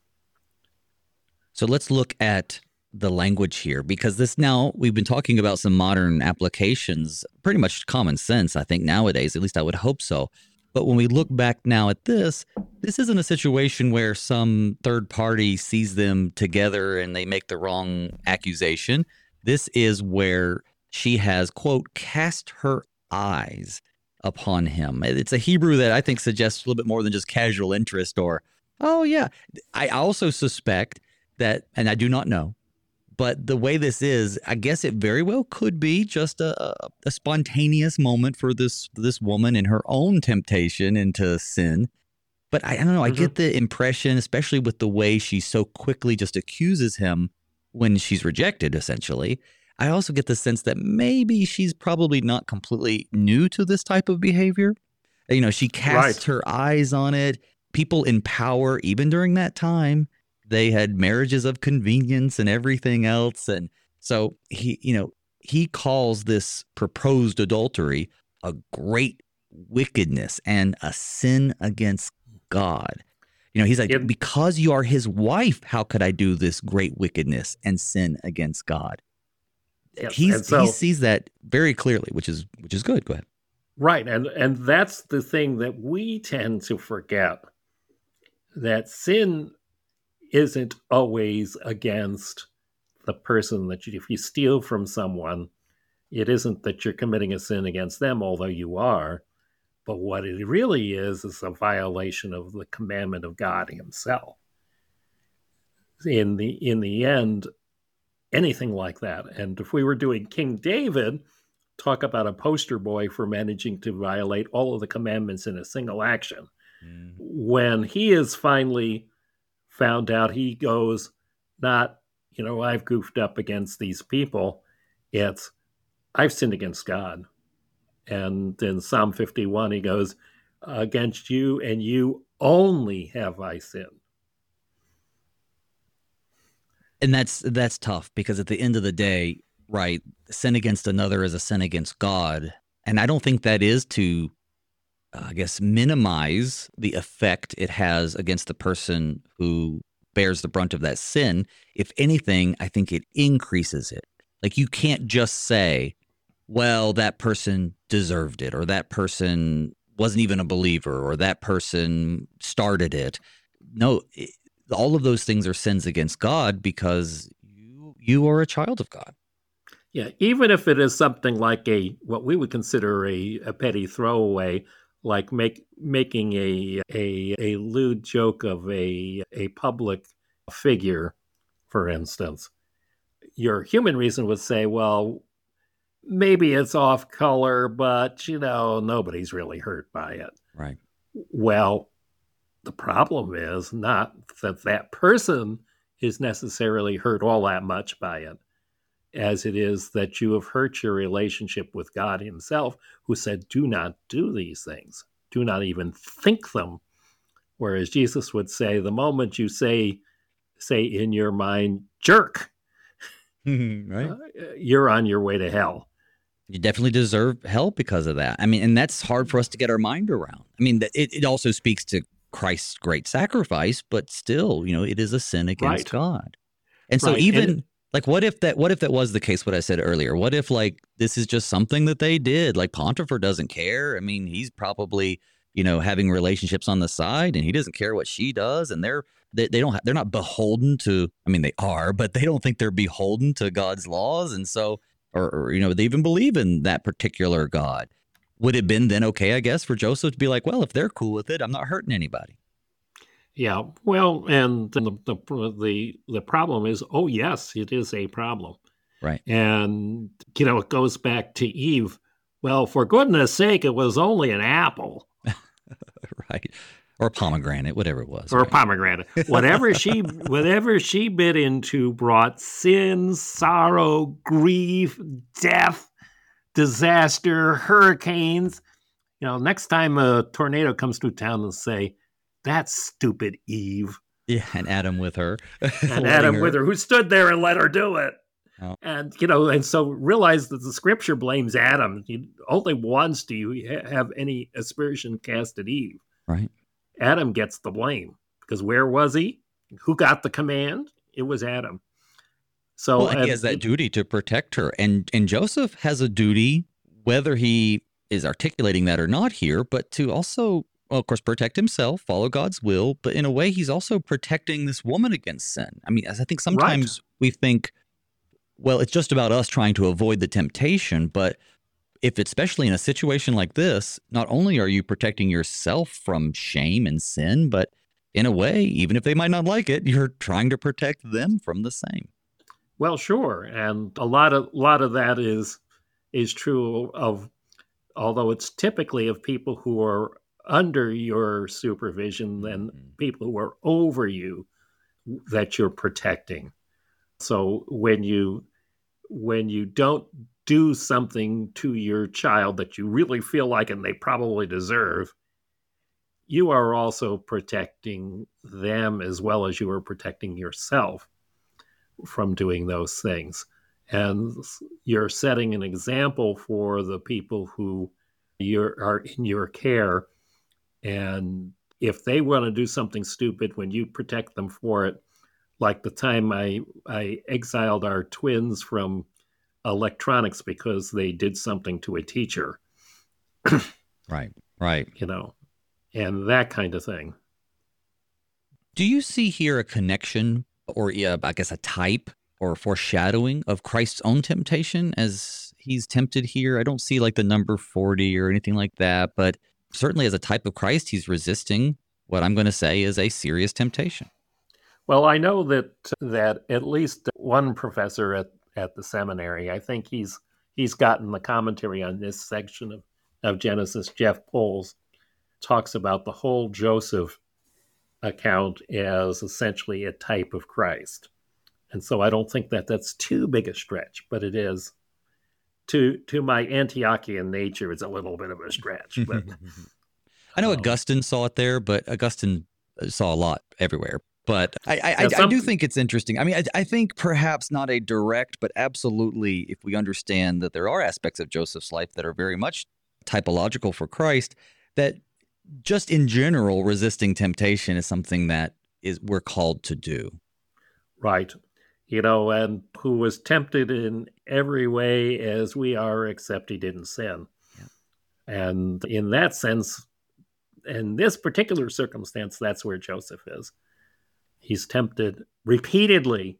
So let's look at the language here, because this now, we've been talking about some modern applications, pretty much common sense, I think nowadays, at least I would hope so. But when we look back now at this, this isn't a situation where some third party sees them together and they make the wrong accusation. This is where she has, quote, cast her eyes upon him. It's a Hebrew that I think suggests a little bit more than just casual interest or, oh yeah. I also suspect that, and I do not know, but the way this is, I guess it very well could be just a, a spontaneous moment for this this woman in her own temptation into sin. But I, I don't know, I mm-hmm. get the impression, especially with the way she so quickly just accuses him when she's rejected, essentially. I also get the sense that maybe she's probably not completely new to this type of behavior. You know, she casts right. her eyes on it. People in power, even during that time, they had marriages of convenience and everything else. And so he, you know, he calls this proposed adultery a great wickedness and a sin against God. You know, he's like, yep. because you are his wife, how could I do this great wickedness and sin against God? Yep. He's, so, he sees that very clearly, which is which is good. Go ahead. Right. And, and that's the thing that we tend to forget, that sin isn't always against the person that you, if you steal from someone, it isn't that you're committing a sin against them, although you are, but what it really is, is a violation of the commandment of God himself. In the, in the end, anything like that. And if we were doing King David, talk about a poster boy for managing to violate all of the commandments in a single action. Mm. When he is finally found out, he goes, not, you know, I've goofed up against these people. It's, I've sinned against God. And in Psalm fifty-one, he goes, against you and you only have I sinned. And that's that's tough, because at the end of the day, right, sin against another is a sin against God. And I don't think that is to, uh, I guess, minimize the effect it has against the person who bears the brunt of that sin. If anything, I think it increases it. Like, you can't just say, well, that person deserved it, or that person wasn't even a believer, or that person started it. No, it, all of those things are sins against God, because you you are a child of God. Yeah, even if it is something like a what we would consider a, a petty throwaway, like make making a a a lewd joke of a a public figure, for instance, your human reason would say, well, maybe it's off color, but you know, nobody's really hurt by it. Right. Well, the problem is not that that person is necessarily hurt all that much by it, as it is that you have hurt your relationship with God himself, who said, do not do these things. Do not even think them. Whereas Jesus would say, the moment you say, say in your mind, jerk, right. uh, you're on your way to hell. You definitely deserve hell because of that. I mean, and that's hard for us to get our mind around. I mean, it, it also speaks to Christ's great sacrifice, but still, you know, it is a sin against right. God. And so right. even and, like, what if that, what if that was the case, what I said earlier? What if, like, this is just something that they did? Like, Potiphar doesn't care. I mean, he's probably, you know, having relationships on the side, and he doesn't care what she does. And they're, they, they don't, they're not beholden to, I mean, they are, but they don't think they're beholden to God's laws. And so, or, or you know, they even believe in that particular God. Would it have been then okay, I guess, for Joseph to be like, well, if they're cool with it, I'm not hurting anybody? Yeah, well, and the the the, the problem is, oh, yes, it is a problem. Right. And, you know, it goes back to Eve. Well, for goodness sake, it was only an apple. Right. Or pomegranate, whatever it was. Or right? pomegranate. Whatever she whatever she bit into brought sin, sorrow, grief, death, disaster, hurricanes. You know, next time a tornado comes through town, and say, "That stupid Eve." Yeah, and Adam with her. And Adam her. with her, who stood there and let her do it. Oh. And, you know, and so realize that the scripture blames Adam. He, only once do you ha- have any aspersion cast at Eve. Right. Adam gets the blame because where was he? Who got the command? It was Adam. So well, and he has that it, duty to protect her. And, and Joseph has a duty, whether he is articulating that or not here, but to also, well, of course, protect himself, follow God's will. But in a way, he's also protecting this woman against sin. I mean, as I think sometimes right. we think, well, it's just about us trying to avoid the temptation. But if, especially in a situation like this, not only are you protecting yourself from shame and sin, but in a way, even if they might not like it, you're trying to protect them from the same. Well, sure. And a lot of a lot of that is is true of, although it's typically of people who are under your supervision than mm-hmm. people who are over you that you're protecting. So when you when you don't do something to your child that you really feel like and they probably deserve, you are also protecting them as well as you are protecting yourself from doing those things. And you're setting an example for the people who you're, are in your care. And if they want to do something stupid when you protect them for it, like the time I, I exiled our twins from electronics because they did something to a teacher. Right, right. You know, and that kind of thing. Do you see here a connection or yeah, I guess a type or foreshadowing of Christ's own temptation as he's tempted here? I don't see like the number forty or anything like that, but certainly as a type of Christ, he's resisting what I'm going to say is a serious temptation. Well, I know that that at least one professor at, at the seminary, I think he's he's gotten the commentary on this section of, of Genesis, Jeff Poles, talks about the whole Joseph account as essentially a type of Christ. And so I don't think that that's too big a stretch, but it is. To to my Antiochian nature, it's a little bit of a stretch. But I know um, Augustine saw it there, but Augustine saw a lot everywhere. But I, I, yeah, some, I do think it's interesting. I mean, I, I think perhaps not a direct, but absolutely, if we understand that there are aspects of Joseph's life that are very much typological for Christ, that just in general, resisting temptation is something that is we're called to do. Right. You know, and who was tempted in every way as we are, except he didn't sin. Yeah. And in that sense, in this particular circumstance, that's where Joseph is. He's tempted repeatedly,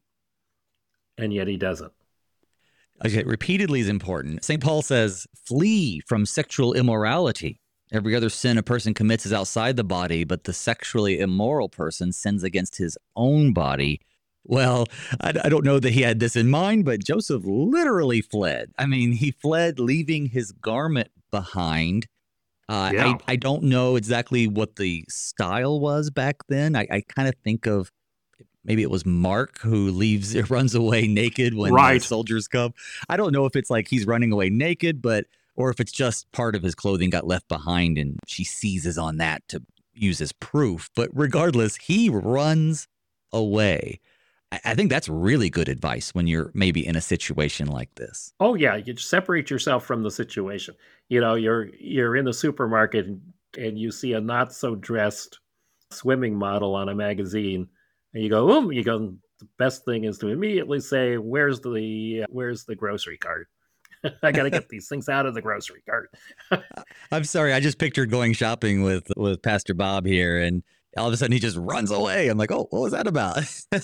and yet he doesn't. Okay, repeatedly is important. Saint Paul says, flee from sexual immorality. Every other sin a person commits is outside the body, but the sexually immoral person sins against his own body. Well, I, I don't know that he had this in mind, but Joseph literally fled. I mean, he fled leaving his garment behind. Uh, yeah. I, I don't know exactly what the style was back then. I, I kind of think of maybe it was Mark who leaves, runs away naked when right. the soldiers come. I don't know if it's like he's running away naked, but or if it's just part of his clothing got left behind and she seizes on that to use as proof. But regardless, he runs away. I think that's really good advice when you're maybe in a situation like this. Oh, yeah. You separate yourself from the situation. You know, you're you're in the supermarket and, and you see a not so dressed swimming model on a magazine and you go, oh, you go, the best thing is to immediately say, where's the where's the grocery cart? I got to get these things out of the grocery cart. I'm sorry. I just pictured going shopping with, with Pastor Bob here and all of a sudden he just runs away. I'm like, oh, what was that about?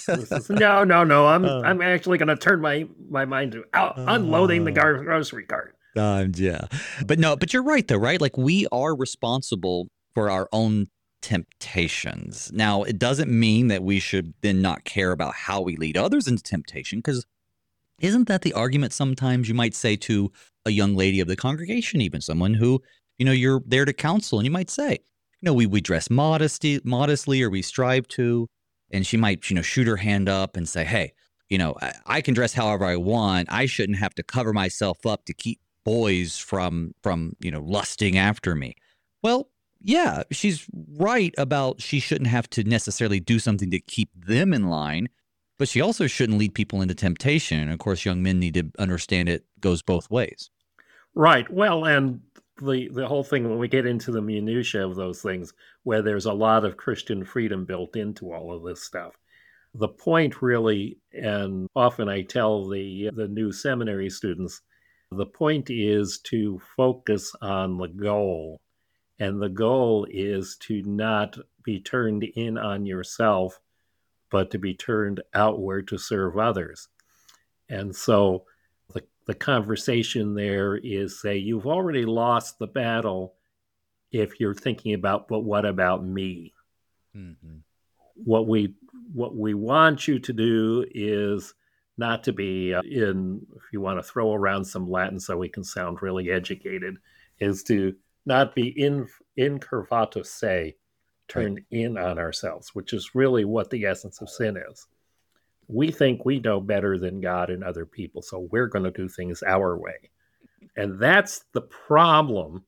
no, no, no. I'm uh, I'm actually going to turn my, my mind to out, uh, unloading the gar- grocery cart. Um, yeah. But no, but you're right, though, right? Like we are responsible for our own temptations. Now, it doesn't mean that we should then not care about how we lead others into temptation, because Isn't that the argument sometimes you might say to a young lady of the congregation, even someone who, you know, you're there to counsel, and you might say, you know, we, we dress modesty, modestly, or we strive to, and she might, you know, shoot her hand up and say, hey, you know, I, I can dress however I want. I shouldn't have to cover myself up to keep boys from, from, you know, lusting after me. Well, yeah, she's right about she shouldn't have to necessarily do something to keep them in line, but she also shouldn't lead people into temptation. And of course, young men need to understand it goes both ways. Right. Well, and the the whole thing, when we get into the minutiae of those things, where there's a lot of Christian freedom built into all of this stuff. The point really, and often I tell the the new seminary students, the point is to focus on the goal. And the goal is to not be turned in on yourself, but to be turned outward to serve others. And so the, the conversation there is, say, you've already lost the battle if you're thinking about, but what about me? Mm-hmm. What we what we want you to do is not to be uh, in, if you want to throw around some Latin so we can sound really educated, is to not be in incurvatus se, turned right. in on ourselves, which is really what the essence of sin is. We think we know better than God and other people, so we're going to do things our way. And that's the problem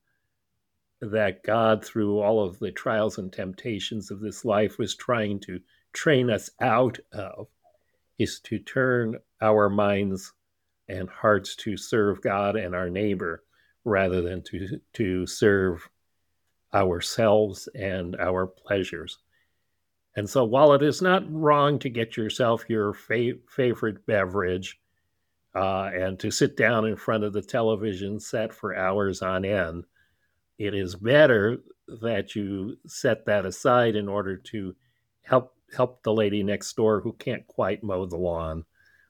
that God, through all of the trials and temptations of this life, was trying to train us out of, is to turn our minds and hearts to serve God and our neighbor, rather than to, to serve ourselves and our pleasures. And so while it is not wrong to get yourself your fa- favorite beverage uh, and to sit down in front of the television set for hours on end, it is better that you set that aside in order to help help the lady next door who can't quite mow the lawn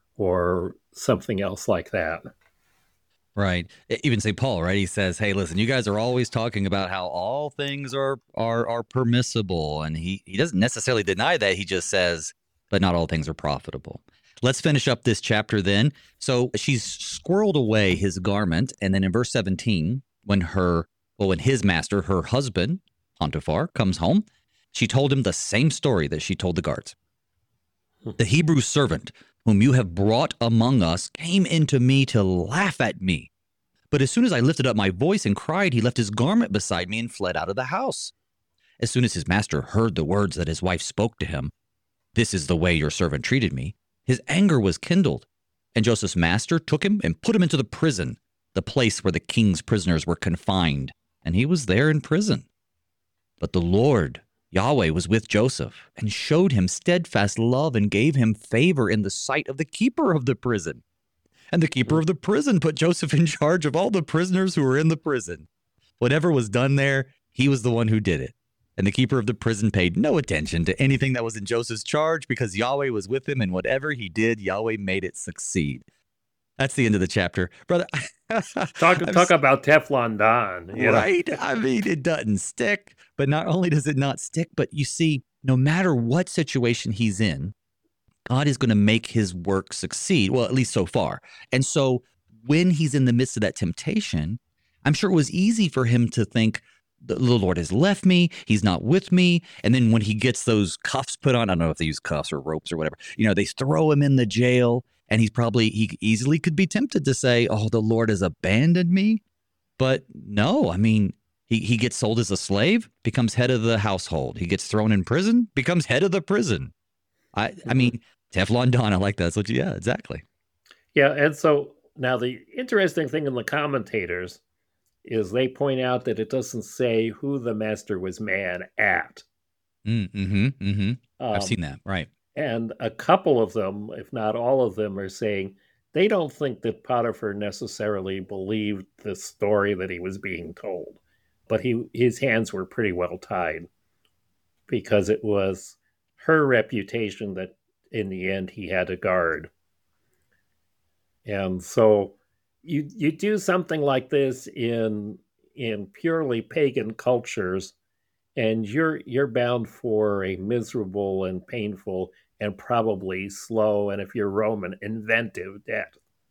or something else like that. Right. Even Saint Paul, right? He says, hey, listen, you guys are always talking about how all things are are are permissible. And he, he doesn't necessarily deny that. He just says, but not all things are profitable. Let's finish up this chapter then. So she's squirreled away his garment. And then in verse seventeen, when her, well, when his master, her husband, Potiphar, comes home, she told him the same story that she told the guards. The Hebrew servant whom you have brought among us came into me to laugh at me. But as soon as I lifted up my voice and cried, he left his garment beside me and fled out of the house. As soon as his master heard the words that his wife spoke to him, this is the way your servant treated me, his anger was kindled. And Joseph's master took him and put him into the prison, the place where the king's prisoners were confined, and he was there in prison. But the Lord, Yahweh, was with Joseph and showed him steadfast love and gave him favor in the sight of the keeper of the prison. And the keeper of the prison put Joseph in charge of all the prisoners who were in the prison. Whatever was done there, he was the one who did it. And the keeper of the prison paid no attention to anything that was in Joseph's charge because Yahweh was with him, and whatever he did, Yahweh made it succeed. That's the end of the chapter. Brother, talk talk about Teflon Don. You right? Know? I mean, it doesn't stick. But not only does it not stick, but you see, no matter what situation he's in, God is going to make his work succeed. Well, at least so far. And so when he's in the midst of that temptation, I'm sure it was easy for him to think, the Lord has left me. He's not with me. And then when he gets those cuffs put on, I don't know if they use cuffs or ropes or whatever, you know, they throw him in the jail. And he's probably, he easily could be tempted to say, oh, the Lord has abandoned me. But no, I mean, he, he gets sold as a slave, becomes head of the household. He gets thrown in prison, becomes head of the prison. I, mm-hmm. I mean, Teflon Don, I like that. That's what you, yeah, exactly. Yeah. And so now the interesting thing in the commentators is they point out that it doesn't say who the master was mad at. Mm-hmm, mm-hmm. Um, I've seen that, right. And a couple of them, if not all of them, are saying they don't think that Potiphar necessarily believed the story that he was being told. But he his hands were pretty well tied because it was her reputation that in the end he had to guard. And so you you do something like this in in purely pagan cultures, and you're you're bound for a miserable and painful and probably slow, and if you're Roman, inventive death.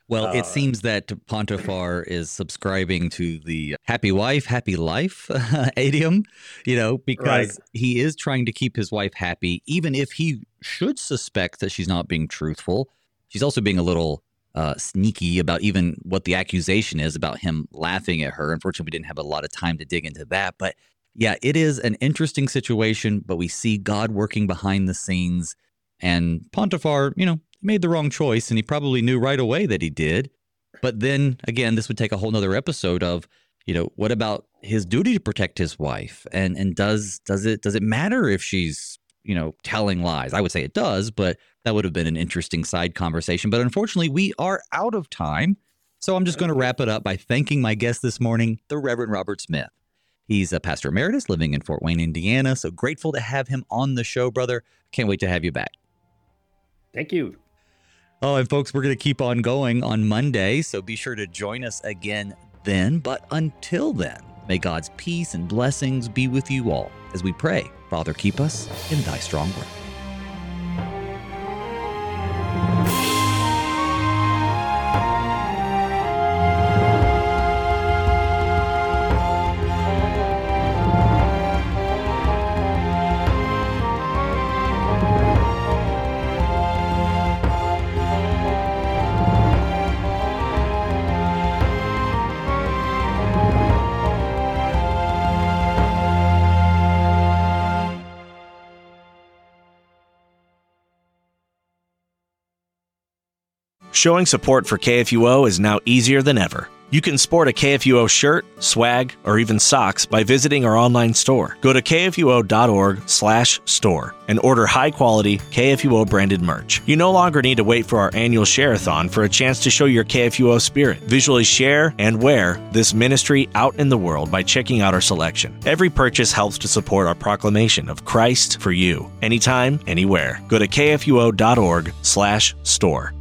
Well, Uh, it seems that Potiphar is subscribing to the happy wife, happy life idiom, you know, because Right. he is trying to keep his wife happy, even if he should suspect that she's not being truthful. She's also being a little uh, sneaky about even what the accusation is about him laughing at her. Unfortunately, we didn't have a lot of time to dig into that. But yeah, it is an interesting situation, but we see God working behind the scenes. And Potiphar, you know, made the wrong choice, and he probably knew right away that he did. But then again, this would take a whole nother episode of, you know, what about his duty to protect his wife? And and does does it does it matter if she's, you know, telling lies? I would say it does, but that would have been an interesting side conversation. But unfortunately, we are out of time. So I'm just going to wrap it up by thanking my guest this morning, the Reverend Robert Smith. He's a pastor emeritus living in Fort Wayne, Indiana. So grateful to have him on the show, brother. Can't wait to have you back. Thank you. Oh, and folks, we're going to keep on going on Monday, so be sure to join us again then. But until then, may God's peace and blessings be with you all as we pray, Father, keep us in thy strong word. Showing support for K F U O is now easier than ever. You can sport a K F U O shirt, swag, or even socks by visiting our online store. Go to k f u o dot org slash store and order high-quality K F U O branded merch. You no longer need to wait for our annual share-a-thon for a chance to show your K F U O spirit. Visually share and wear this ministry out in the world by checking out our selection. Every purchase helps to support our proclamation of Christ for you, anytime, anywhere. Go to k f u o dot org slash store.